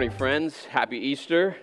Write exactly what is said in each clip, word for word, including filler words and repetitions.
morning, friends. Happy Easter.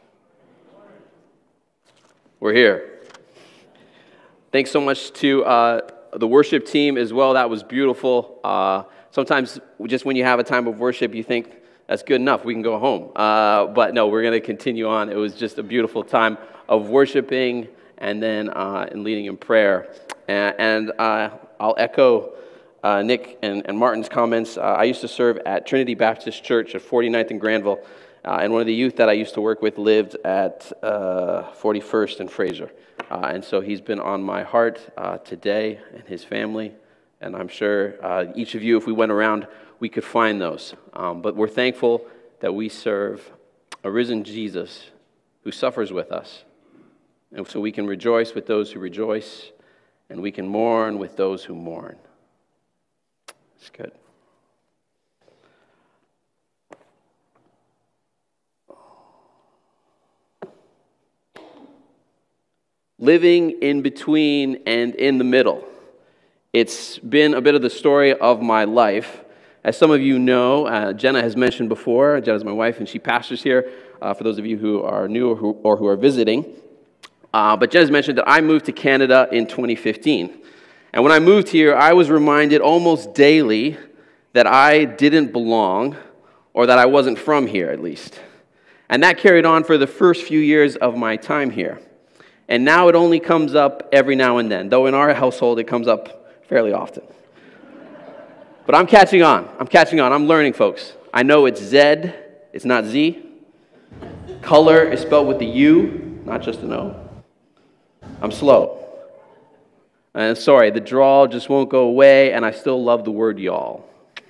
We're here. Thanks so much to uh, the worship team as well. That was beautiful. Uh, sometimes just when you have a time of worship, you think, that's good enough. We can go home. Uh, but no, we're going to continue on. It was just a beautiful time of worshiping and then uh, and leading in prayer. And, and uh, I'll echo uh, Nick and, and Martin's comments. Uh, I used to serve at Trinity Baptist Church at forty-ninth and Granville. Uh, and one of the youth that I used to work with lived at uh, forty-first and Fraser. Uh, and so he's been on my heart uh, today and his family. And I'm sure uh, each of you, if we went around, we could find those. Um, but we're thankful that we serve a risen Jesus who suffers with us. And so we can rejoice with those who rejoice, and we can mourn with those who mourn. It's good. Living in between and in the middle. It's been a bit of the story of my life. As some of you know, uh, Jenna has mentioned before, Jenna's my wife, and she pastors here, uh, for those of you who are new or who, or who are visiting. Uh, but Jenna's mentioned that I moved to Canada in twenty fifteen. And when I moved here, I was reminded almost daily that I didn't belong, or that I wasn't from here, at least. And that carried on for the first few years of my time here. And now it only comes up every now and then, though in our household it comes up fairly often. But I'm catching on. I'm catching on. I'm learning, folks. I know it's Z, it's not Z. Color is spelled with the U, not just an O. I'm slow. And sorry, the drawl just won't go away, and I still love the word y'all.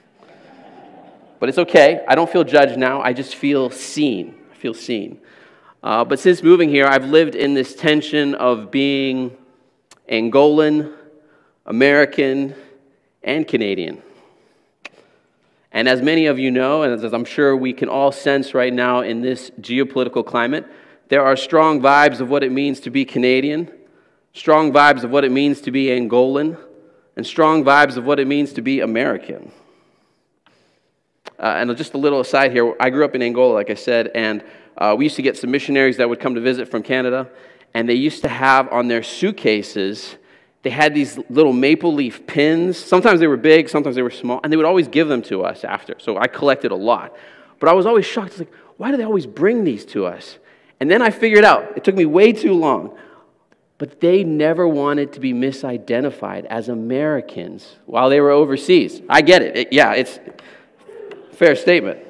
But it's okay. I don't feel judged now. I just feel seen. I feel seen. Uh, but since moving here, I've lived in this tension of being Angolan, American, and Canadian. And as many of you know, and as I'm sure we can all sense right now in this geopolitical climate, there are strong vibes of what it means to be Canadian, strong vibes of what it means to be Angolan, and strong vibes of what it means to be American. Uh, and just a little aside here, I grew up in Angola, like I said, and uh, we used to get some missionaries that would come to visit from Canada, and they used to have on their suitcases, they had these little maple leaf pins. Sometimes they were big, sometimes they were small, and they would always give them to us after. So I collected a lot. But I was always shocked. It's like, why do they always bring these to us? And then I figured out, it took me way too long, but they never wanted to be misidentified as Americans while they were overseas. I get it. it yeah, it's a fair statement.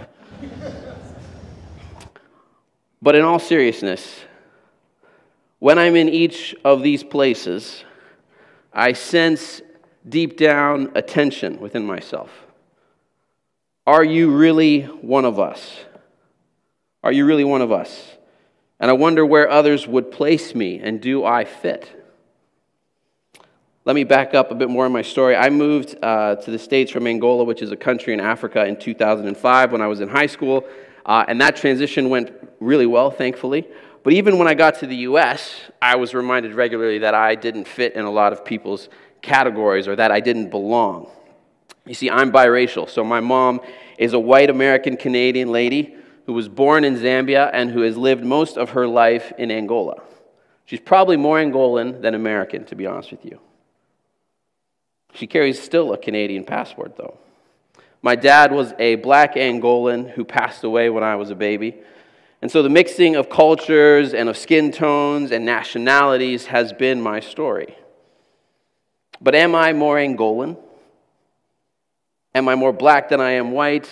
But in all seriousness, when I'm in each of these places, I sense deep down a tension within myself. Are you really one of us? Are you really one of us? And I wonder where others would place me, and do I fit? Let me back up a bit more in my story. I moved uh, to the States from Angola, which is a country in Africa, in two thousand five when I was in high school, uh, and that transition went really well, thankfully. But even when I got to the U S, I was reminded regularly that I didn't fit in a lot of people's categories, or that I didn't belong. You see, I'm biracial, so my mom is a white American-Canadian lady who was born in Zambia and who has lived most of her life in Angola. She's probably more Angolan than American, to be honest with you. She carries still a Canadian passport, though. My dad was a black Angolan who passed away when I was a baby. And so the mixing of cultures and of skin tones and nationalities has been my story. But am I more Angolan? Am I more black than I am white?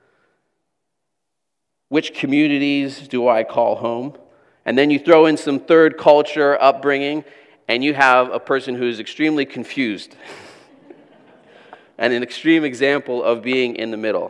Which communities do I call home? And then you throw in some third culture upbringing, and you have a person who's extremely confused. And an extreme example of being in the middle.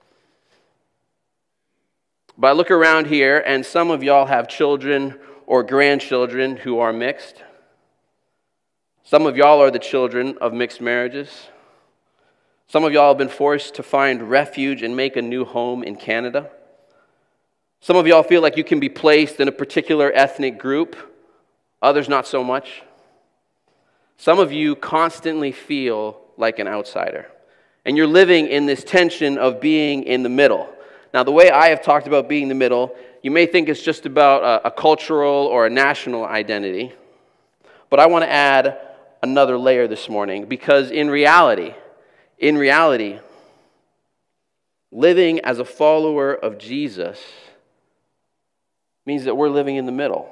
But I look around here, and some of y'all have children or grandchildren who are mixed. Some of y'all are the children of mixed marriages. Some of y'all have been forced to find refuge and make a new home in Canada. Some of y'all feel like you can be placed in a particular ethnic group, others not so much. Some of you constantly feel like an outsider. And you're living in this tension of being in the middle. Now, the way I have talked about being the middle, you may think it's just about a, a cultural or a national identity, but I want to add another layer this morning, because in reality, in reality, living as a follower of Jesus means that we're living in the middle.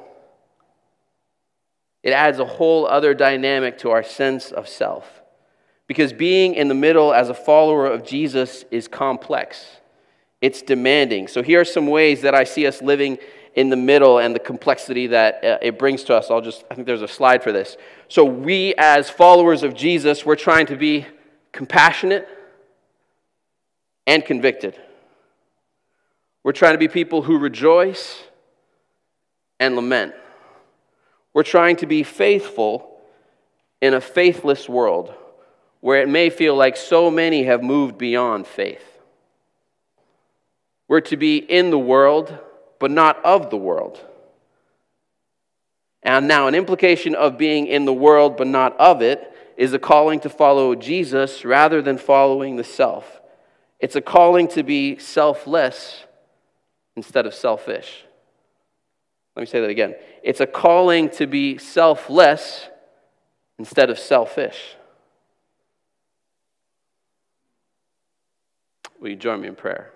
It adds a whole other dynamic to our sense of self. Because being in the middle as a follower of Jesus is complex. It's demanding. So here are some ways that I see us living in the middle and the complexity that uh, it brings to us. I'll just, I think there's a slide for this. So we as followers of Jesus, we're trying to be compassionate and convicted. We're trying to be people who rejoice and lament. We're trying to be faithful in a faithless world where it may feel like so many have moved beyond faith. We're to be in the world, but not of the world. And now, an implication of being in the world, but not of it, is a calling to follow Jesus rather than following the self. It's a calling to be selfless instead of selfish. Let me say that again. It's a calling to be selfless instead of selfish. Will you join me in prayer?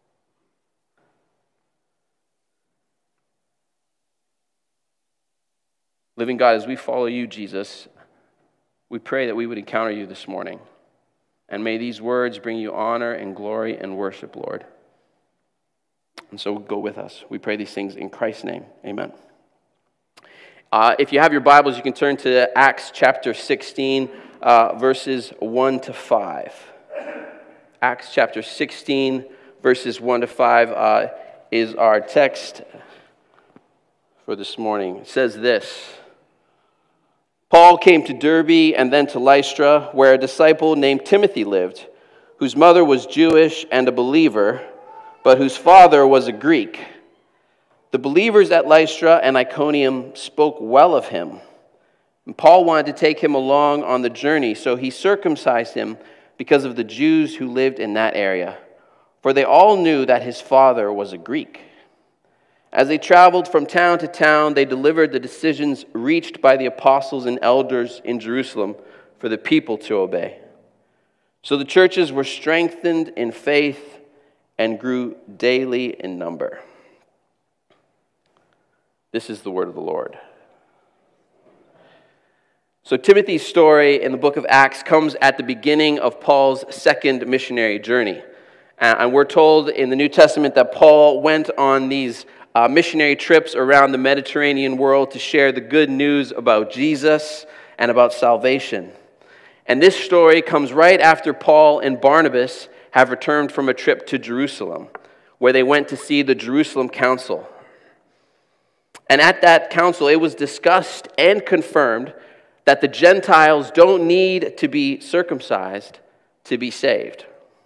Living God, as we follow you, Jesus, we pray that we would encounter you this morning. And may these words bring you honor and glory and worship, Lord. And so go with us. We pray these things in Christ's name. Amen. Uh, if you have your Bibles, you can turn to Acts chapter sixteen, uh, verses one to five. Acts chapter sixteen, verses one to five uh, is our text for this morning. It says this: Paul came to Derbe and then to Lystra, where a disciple named Timothy lived, whose mother was Jewish and a believer, but whose father was a Greek. The believers at Lystra and Iconium spoke well of him. And Paul wanted to take him along on the journey, so he circumcised him because of the Jews who lived in that area, for they all knew that his father was a Greek. As they traveled from town to town, they delivered the decisions reached by the apostles and elders in Jerusalem for the people to obey. So the churches were strengthened in faith and grew daily in number. This is the word of the Lord. So Timothy's story in the book of Acts comes at the beginning of Paul's second missionary journey. And we're told in the New Testament that Paul went on these uh, missionary trips around the Mediterranean world to share the good news about Jesus and about salvation. And this story comes right after Paul and Barnabas have returned from a trip to Jerusalem, where they went to see the Jerusalem Council. And at that council, it was discussed and confirmed that the Gentiles don't need to be circumcised to be saved,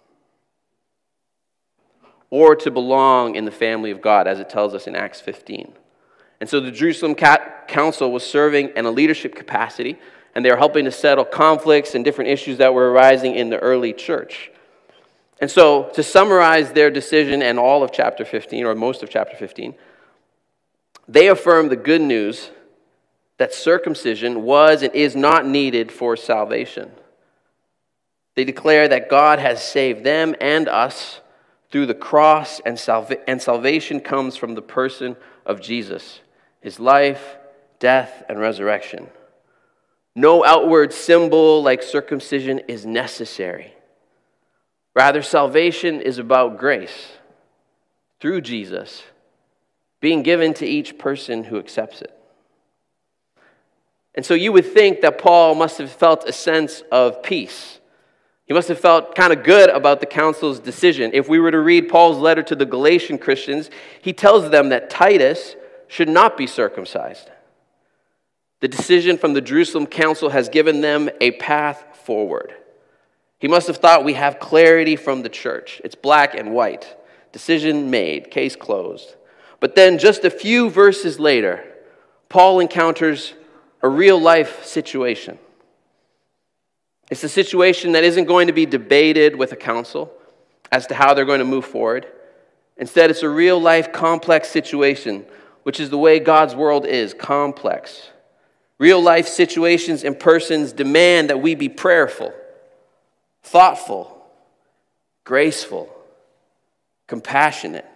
or to belong in the family of God, as it tells us in Acts fifteen. And so the Jerusalem Council was serving in a leadership capacity, and they were helping to settle conflicts and different issues that were arising in the early church. And so, to summarize their decision and all of chapter fifteen, or most of chapter fifteen, they affirm the good news that circumcision was and is not needed for salvation. They declare that God has saved them and us through the cross, and, salva- and salvation comes from the person of Jesus, his life, death, and resurrection. No outward symbol like circumcision is necessary. Rather, salvation is about grace through Jesus being given to each person who accepts it. And so you would think that Paul must have felt a sense of peace. He must have felt kind of good about the council's decision. If we were to read Paul's letter to the Galatian Christians, he tells them that Titus should not be circumcised. The decision from the Jerusalem Council has given them a path forward. He must have thought, we have clarity from the church. It's black and white. Decision made, case closed. But then just a few verses later, Paul encounters a real-life situation. It's a situation that isn't going to be debated with a council as to how they're going to move forward. Instead, it's a real-life complex situation, which is the way God's world is, complex. Real-life situations and persons demand that we be prayerful, thoughtful, graceful, compassionate,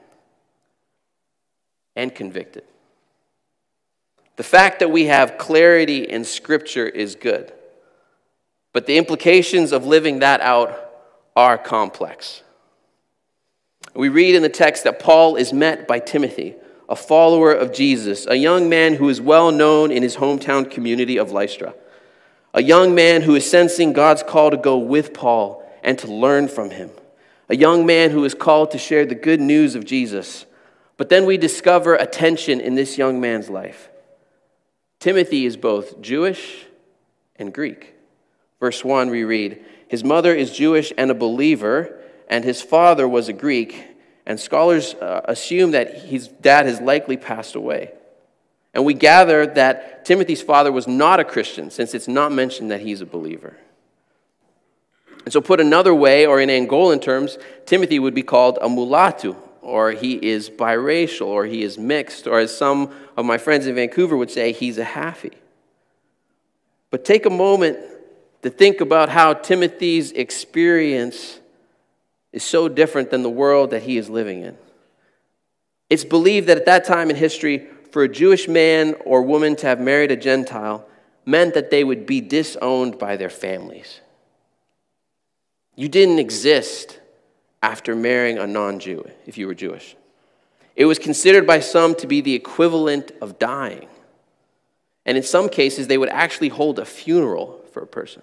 and convicted. The fact that we have clarity in Scripture is good, but the implications of living that out are complex. We read in the text that Paul is met by Timothy, a follower of Jesus, a young man who is well known in his hometown community of Lystra, a young man who is sensing God's call to go with Paul and to learn from him, a young man who is called to share the good news of Jesus. But then we discover a tension in this young man's life. Timothy is both Jewish and Greek. Verse one, we read, his mother is Jewish and a believer, and his father was a Greek, and scholars uh, assume that his dad has likely passed away. And we gather that Timothy's father was not a Christian, since it's not mentioned that he's a believer. And so put another way, or in Angolan terms, Timothy would be called a mulatto, or he is biracial, or he is mixed, or as some of my friends in Vancouver would say, he's a halfie. But take a moment to think about how Timothy's experience is so different than the world that he is living in. It's believed that at that time in history, for a Jewish man or woman to have married a Gentile meant that they would be disowned by their families. You didn't exist after marrying a non-Jew if you were Jewish. It was considered by some to be the equivalent of dying. And in some cases, they would actually hold a funeral for a person.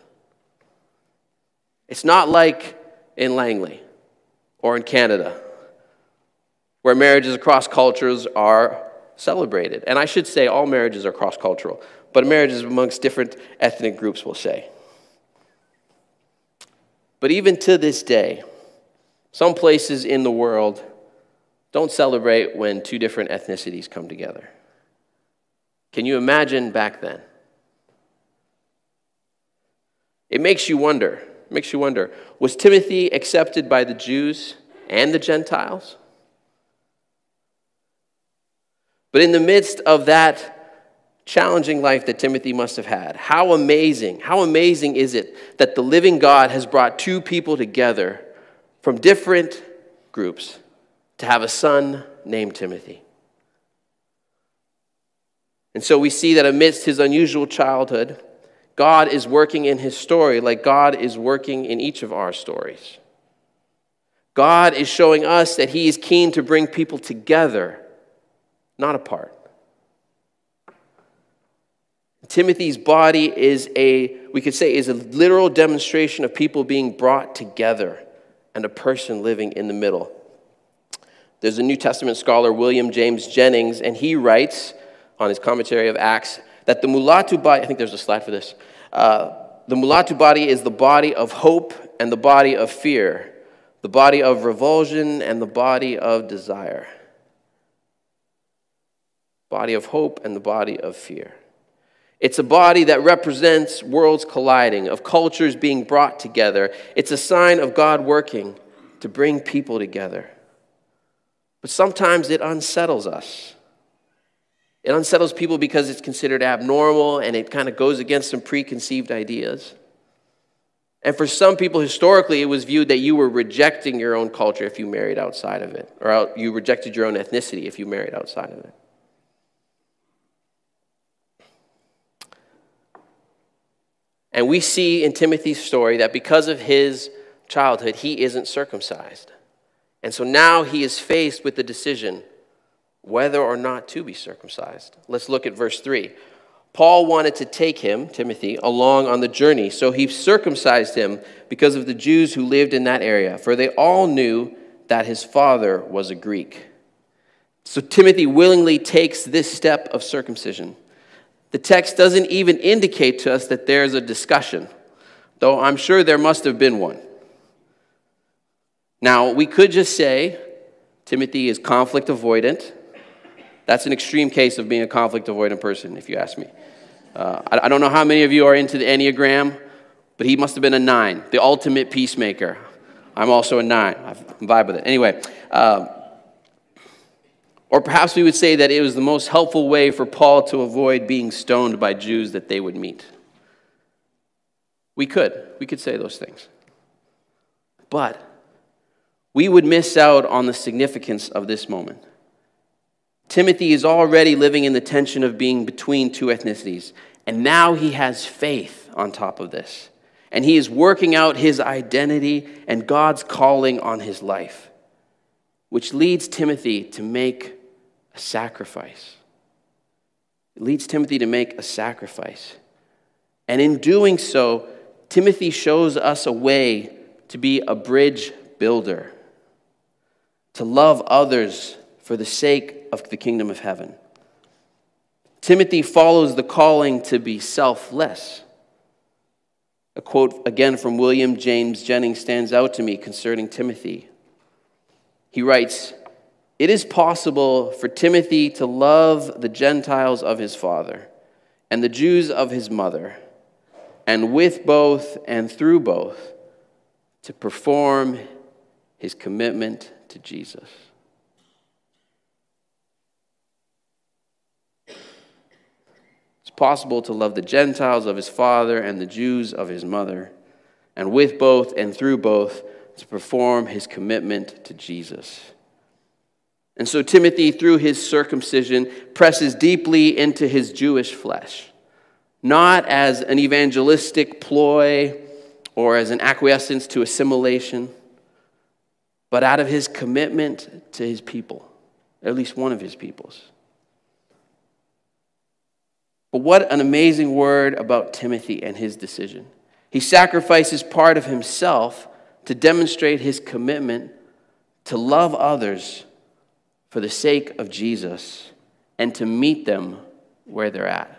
It's not like in Langley or in Canada, where marriages across cultures are celebrated. And I should say all marriages are cross-cultural, but marriages amongst different ethnic groups, we'll say. But even to this day, some places in the world don't celebrate when two different ethnicities come together. Can you imagine back then? It makes you wonder, it makes you wonder, was Timothy accepted by the Jews and the Gentiles? But in the midst of that challenging life that Timothy must have had, how amazing, how amazing is it that the living God has brought two people together from different groups to have a son named Timothy. And so we see that amidst his unusual childhood, God is working in his story like God is working in each of our stories. God is showing us that he is keen to bring people together, not apart. Timothy's body is a, we could say, is a literal demonstration of people being brought together and a person living in the middle. There's a New Testament scholar, William James Jennings, and he writes on his commentary of Acts that the mulatto body, I think there's a slide for this, uh, the mulatto body is the body of hope and the body of fear, the body of revulsion and the body of desire. Body of hope and the body of fear. It's a body that represents worlds colliding, of cultures being brought together. It's a sign of God working to bring people together. But sometimes it unsettles us. It unsettles people because it's considered abnormal and it kind of goes against some preconceived ideas. And for some people, historically, it was viewed that you were rejecting your own culture if you married outside of it, or you rejected your own ethnicity if you married outside of it. And we see in Timothy's story that because of his childhood, he isn't circumcised. And so now he is faced with the decision whether or not to be circumcised. Let's look at verse three. Paul wanted to take him, Timothy, along on the journey, so he circumcised him because of the Jews who lived in that area, for they all knew that his father was a Greek. So Timothy willingly takes this step of circumcision. The text doesn't even indicate to us that there's a discussion, though I'm sure there must have been one. Now, we could just say Timothy is conflict avoidant. That's an extreme case of being a conflict avoidant person, if you ask me. Uh, I, I don't know how many of you are into the Enneagram, but he must have been a nine, the ultimate peacemaker. I'm also a nine. I vibe with it. Anyway, um, Or perhaps we would say that it was the most helpful way for Paul to avoid being stoned by Jews that they would meet. We could. We could say those things. But we would miss out on the significance of this moment. Timothy is already living in the tension of being between two ethnicities, and now he has faith on top of this. And he is working out his identity and God's calling on his life, which leads Timothy to make a sacrifice. It leads Timothy to make a sacrifice. And in doing so, Timothy shows us a way to be a bridge builder, to love others for the sake of the kingdom of heaven. Timothy follows the calling to be selfless. A quote again from William James Jennings stands out to me concerning Timothy. He writes, "It is possible for Timothy to love the Gentiles of his father and the Jews of his mother, and with both and through both to perform his commitment to Jesus." It's possible to love the Gentiles of his father and the Jews of his mother, and with both and through both to perform his commitment to Jesus. And so Timothy, through his circumcision, presses deeply into his Jewish flesh, not as an evangelistic ploy or as an acquiescence to assimilation, but out of his commitment to his people, at least one of his peoples. But what an amazing word about Timothy and his decision. He sacrifices part of himself to demonstrate his commitment to love others for the sake of Jesus and to meet them where they're at.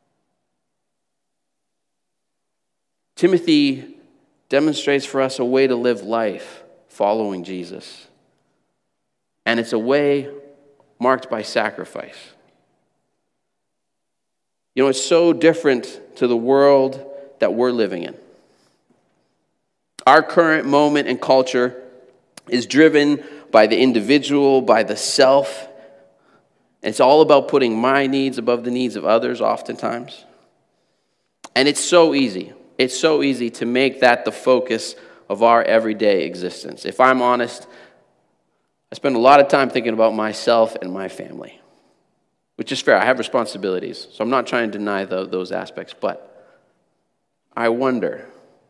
Timothy demonstrates for us a way to live life following Jesus. And it's a way marked by sacrifice. You know, it's so different to the world that we're living in. Our current moment and culture is driven by the individual, by the self. It's all about putting my needs above the needs of others oftentimes. And it's so easy. It's so easy to make that the focus of our everyday existence. If I'm honest, I spend a lot of time thinking about myself and my family, which is fair. I have responsibilities, so I'm not trying to deny the, those aspects. But I wonder,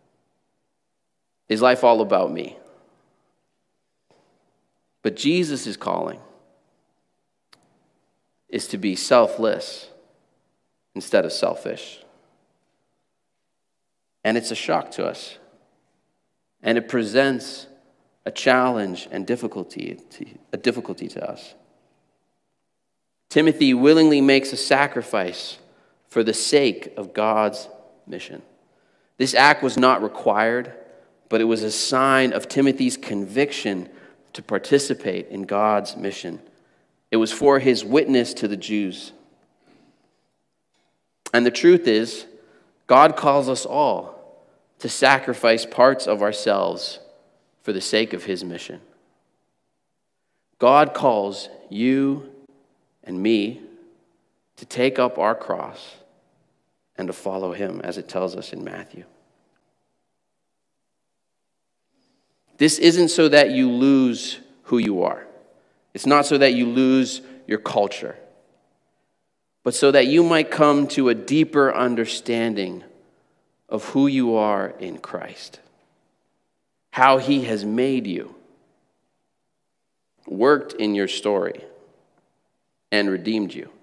is life all about me? But Jesus' calling is to be selfless instead of selfish. And it's a shock to us. And it presents a challenge and difficulty, to, a difficulty to us. Timothy willingly makes a sacrifice for the sake of God's mission. This act was not required, but it was a sign of Timothy's conviction to participate in God's mission. It was for his witness to the Jews. And the truth is, God calls us all to sacrifice parts of ourselves for the sake of his mission. God calls you and me to take up our cross and to follow him, as it tells us in Matthew. This isn't so that you lose who you are. It's not so that you lose your culture, but so that you might come to a deeper understanding of who you are in Christ, how he has made you, worked in your story, and redeemed you.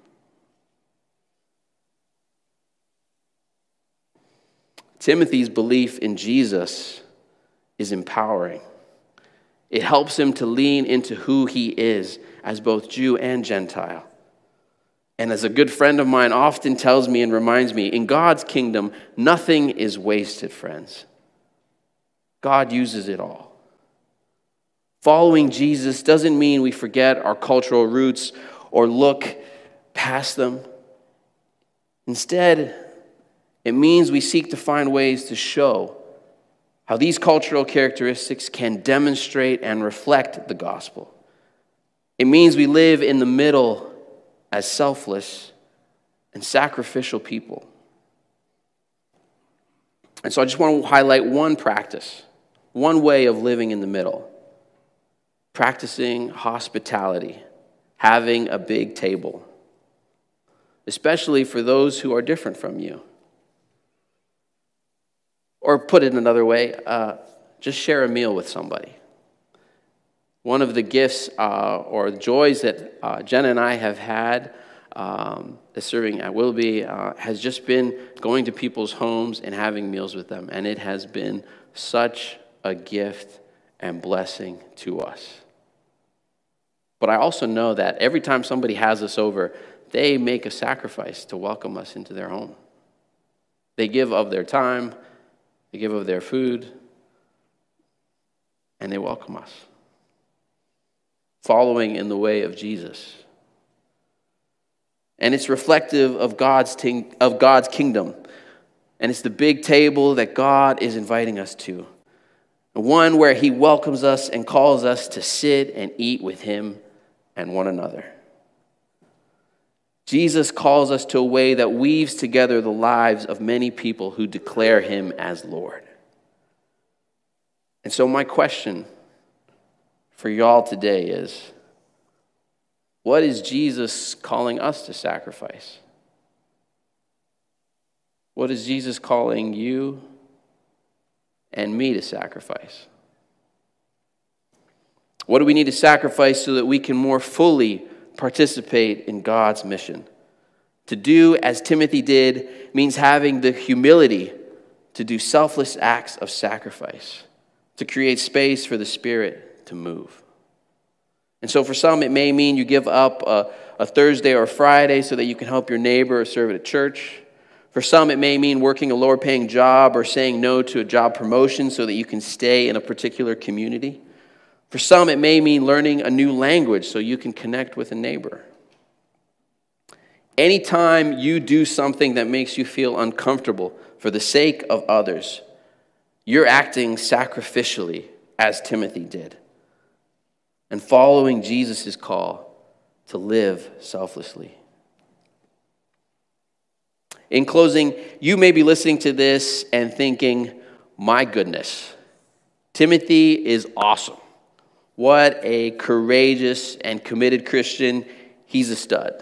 Timothy's belief in Jesus is empowering. It helps him to lean into who he is as both Jew and Gentile. And as a good friend of mine often tells me and reminds me, in God's kingdom, nothing is wasted, friends. God uses it all. Following Jesus doesn't mean we forget our cultural roots or look past them. Instead, it means we seek to find ways to show how these cultural characteristics can demonstrate and reflect the gospel. It means we live in the middle as selfless and sacrificial people. And so I just want to highlight one practice, one way of living in the middle. Practicing hospitality, having a big table, especially for those who are different from you. Or put it another way, uh, just share a meal with somebody. One of the gifts uh, or joys that uh, Jenna and I have had um, as serving at Willoughby uh, has just been going to people's homes and having meals with them. And it has been such a gift and blessing to us. But I also know that every time somebody has us over, they make a sacrifice to welcome us into their home. They give of their time, they give of their food, and they welcome us, following in the way of Jesus. And it's reflective of God's ting- of God's kingdom. And it's the big table that God is inviting us to. One where he welcomes us and calls us to sit and eat with him and one another. Jesus calls us to a way that weaves together the lives of many people who declare him as Lord. And so my question for y'all today is, what is Jesus calling us to sacrifice? What is Jesus calling you and me to sacrifice? What do we need to sacrifice so that we can more fully participate in God's mission? To do as Timothy did means having the humility to do selfless acts of sacrifice, to create space for the Spirit to move. And so for some, it may mean you give up a, a Thursday or a Friday so that you can help your neighbor or serve at a church. For some, it may mean working a lower-paying job or saying no to a job promotion so that you can stay in a particular community. For some, it may mean learning a new language so you can connect with a neighbor. Anytime you do something that makes you feel uncomfortable for the sake of others, you're acting sacrificially as Timothy did and following Jesus' call to live selflessly. In closing, you may be listening to this and thinking, my goodness, Timothy is awesome. What a courageous and committed Christian. He's a stud.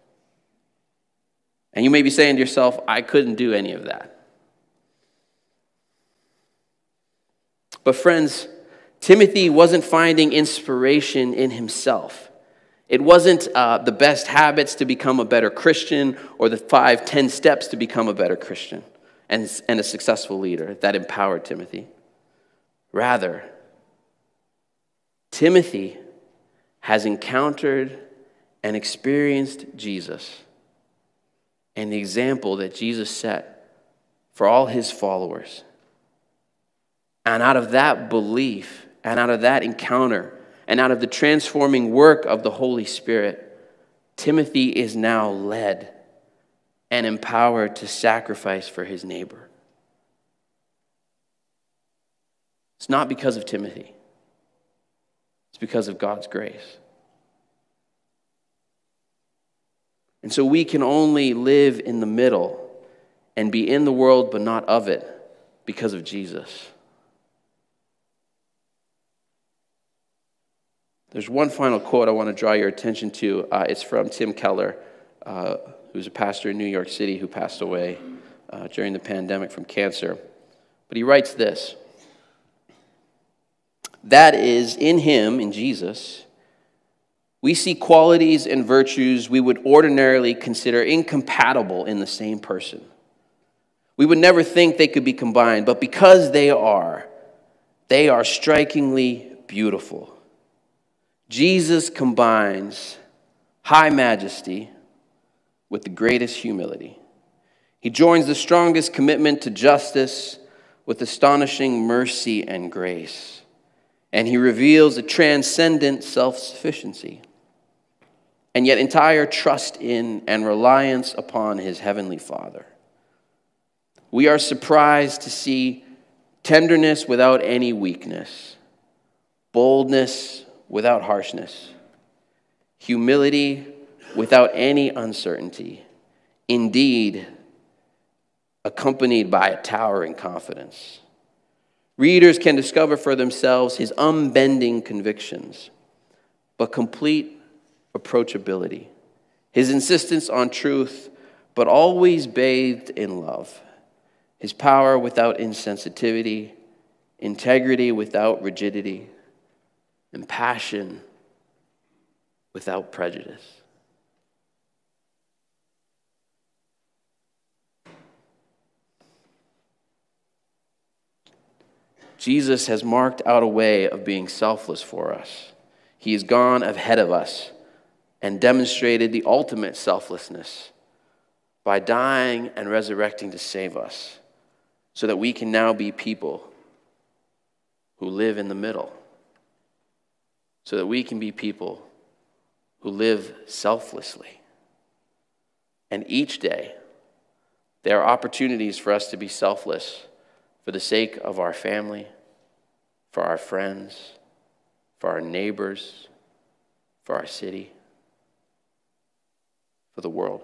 And you may be saying to yourself, I couldn't do any of that. But friends, Timothy wasn't finding inspiration in himself. It wasn't uh, the best habits to become a better Christian or the five, ten steps to become a better Christian and, and a successful leader that empowered Timothy. Rather, Timothy has encountered and experienced Jesus and the example that Jesus set for all his followers. And out of that belief, and out of that encounter, and out of the transforming work of the Holy Spirit, Timothy is now led and empowered to sacrifice for his neighbor. It's not because of Timothy. It's because of God's grace. And so we can only live in the middle and be in the world but not of it because of Jesus. There's one final quote I want to draw your attention to. Uh, it's from Tim Keller, uh, who's a pastor in New York City who passed away uh, during the pandemic from cancer. But he writes this: that is, in him, in Jesus, we see qualities and virtues we would ordinarily consider incompatible in the same person. We would never think they could be combined, but because they are, they are strikingly beautiful. Jesus combines high majesty with the greatest humility. He joins the strongest commitment to justice with astonishing mercy and grace. And he reveals a transcendent self-sufficiency and yet entire trust in and reliance upon his heavenly Father. We are surprised to see tenderness without any weakness, boldness without harshness, humility without any uncertainty, indeed accompanied by a towering confidence. Readers can discover for themselves his unbending convictions, but complete approachability, his insistence on truth, but always bathed in love, his power without insensitivity, integrity without rigidity, and passion without prejudice. Jesus has marked out a way of being selfless for us. He has gone ahead of us and demonstrated the ultimate selflessness by dying and resurrecting to save us, so that we can now be people who live in the middle, so that we can be people who live selflessly. And each day, there are opportunities for us to be selfless for the sake of our family, for our friends, for our neighbors, for our city, for the world,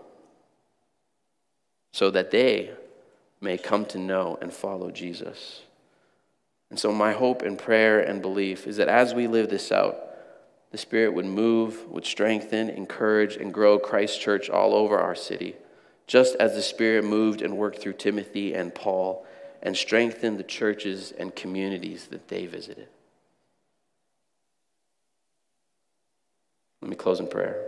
so that they may come to know and follow Jesus. And so my hope and prayer and belief is that as we live this out, the Spirit would move, would strengthen, encourage, and grow Christ Church all over our city, just as the Spirit moved and worked through Timothy and Paul and strengthened the churches and communities that they visited. Let me close in prayer.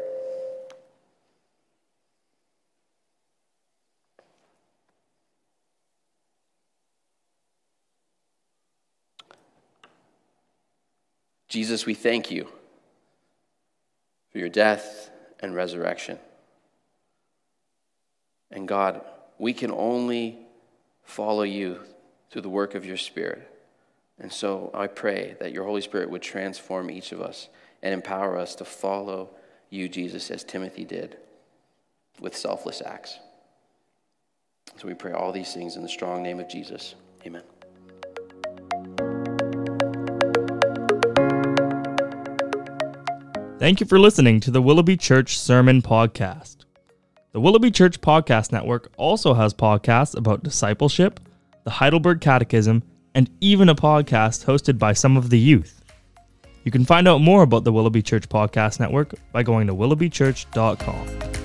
Jesus, we thank you for your death and resurrection. And God, we can only follow you through the work of your Spirit. And so I pray that your Holy Spirit would transform each of us and empower us to follow you, Jesus, as Timothy did, with selfless acts. So we pray all these things in the strong name of Jesus. Amen. Thank you for listening to the Willoughby Church Sermon Podcast. The Willoughby Church Podcast Network also has podcasts about discipleship, the Heidelberg Catechism, and even a podcast hosted by some of the youth. You can find out more about the Willoughby Church Podcast Network by going to willoughby church dot com.